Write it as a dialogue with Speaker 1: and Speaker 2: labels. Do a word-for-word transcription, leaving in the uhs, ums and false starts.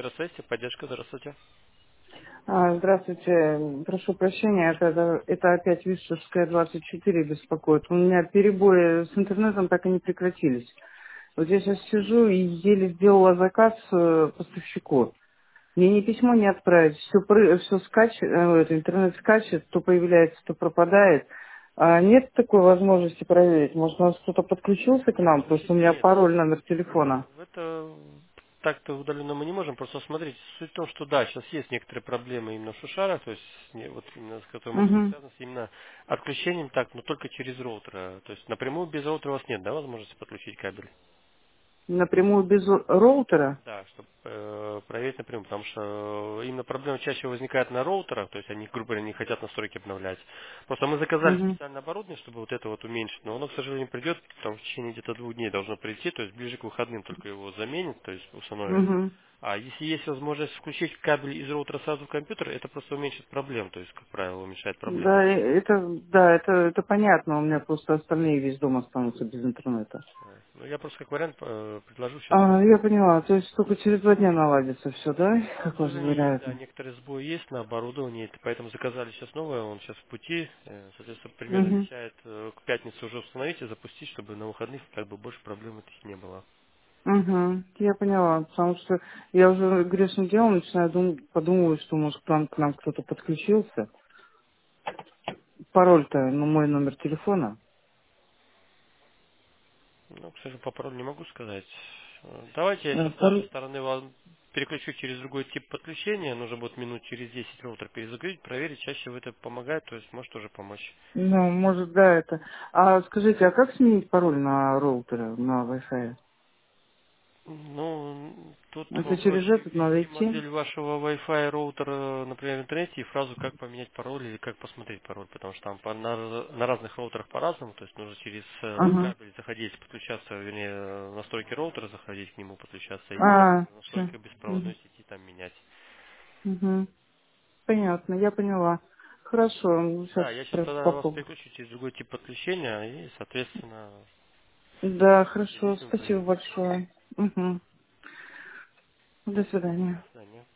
Speaker 1: электросессия, поддержка, здравствуйте.
Speaker 2: А, Здравствуйте, прошу прощения, это, это, это опять Вишевская двадцать четыре беспокоит. У меня перебои с интернетом так и не прекратились. Вот я сейчас сижу и еле сделала заказ э, поставщику. Мне ни письмо не отправить, все, все скачет, это, интернет скачет, то появляется, то пропадает. А нет такой возможности проверить? Может, у нас кто-то подключился к нам, потому что у меня
Speaker 1: Нет,
Speaker 2: пароль, номер телефона.
Speaker 1: это так-то удаленно мы не можем, просто смотрите, суть в том, что да, сейчас есть некоторые проблемы именно в Шушарах, то есть не- вот именно с которыми могут быть
Speaker 2: Угу.
Speaker 1: связаны с именно отключением так, но только через роутера. То есть напрямую без роутера у вас нет, да, возможности подключить кабель?
Speaker 2: Напрямую без роутера?
Speaker 1: Да, чтобы э, проверить напрямую, потому что э, именно проблема чаще возникает на роутерах, то есть они, грубо говоря, не хотят настройки обновлять. Просто мы заказали
Speaker 2: Угу.
Speaker 1: специальное оборудование, чтобы вот это вот уменьшить, но оно, к сожалению, придет, там в течение где-то двух дней должно прийти, то есть ближе к выходным только его заменят, то есть установят.
Speaker 2: Угу.
Speaker 1: А если есть возможность включить кабель из роутера сразу в компьютер, это просто уменьшит проблем, то есть, как правило, уменьшает проблемы.
Speaker 2: Да, э, это, да, это, это понятно. У меня просто остальные весь дом останутся без интернета.
Speaker 1: Э, Ну, я просто как вариант э, предложу сейчас.
Speaker 2: А, я поняла. То есть только через два дня наладится все, да?
Speaker 1: Да, к
Speaker 2: Как вас
Speaker 1: сожалению, есть, да,
Speaker 2: вероятно?
Speaker 1: некоторые сбои есть на оборудовании, это поэтому заказали сейчас новое, он сейчас в пути, э, соответственно, примерно
Speaker 2: Угу.
Speaker 1: обещает э, к пятнице уже установить и запустить, чтобы на выходных как бы больше проблем этих не было.
Speaker 2: Угу. Я поняла. Потому что я уже грешным делом начинаю думать, подумывать, что может к нам, к нам кто-то подключился. Пароль-то, ну, мой номер телефона.
Speaker 1: Ну, к сожалению, по паролю не могу сказать. Э, Давайте я
Speaker 2: Э,
Speaker 1: сейчас с нашей
Speaker 2: пароль-
Speaker 1: стороны вам переключу через другой тип подключения, нужно будет минут через десять роутер перезагрузить, проверить, чаще это помогает, то есть может тоже помочь.
Speaker 2: Ну, может, да, это. А скажите, а как сменить пароль на роутере, на Wi-Fi?
Speaker 1: Ну, тут
Speaker 2: Это
Speaker 1: вам
Speaker 2: через
Speaker 1: проще
Speaker 2: этот надо
Speaker 1: ввести
Speaker 2: идти?
Speaker 1: модель вашего Wi-Fi роутера, например, в интернете и фразу «как поменять пароль» или «как посмотреть пароль», потому что там по- на, на разных роутерах по-разному, то есть нужно через э,
Speaker 2: Ага.
Speaker 1: кабель заходить, подключаться, вернее, э, настройки роутера заходить к нему, подключаться и
Speaker 2: А,
Speaker 1: в
Speaker 2: все.
Speaker 1: настройках беспроводной сети там менять.
Speaker 2: Угу. Понятно, я поняла. Хорошо, сейчас
Speaker 1: Да, я сейчас тогда вас
Speaker 2: попробую.
Speaker 1: переключу через другой тип подключения и, соответственно,
Speaker 2: Да, хорошо,
Speaker 1: перейдем,
Speaker 2: спасибо
Speaker 1: проверим.
Speaker 2: большое. Угу. До свидания.
Speaker 1: До свидания.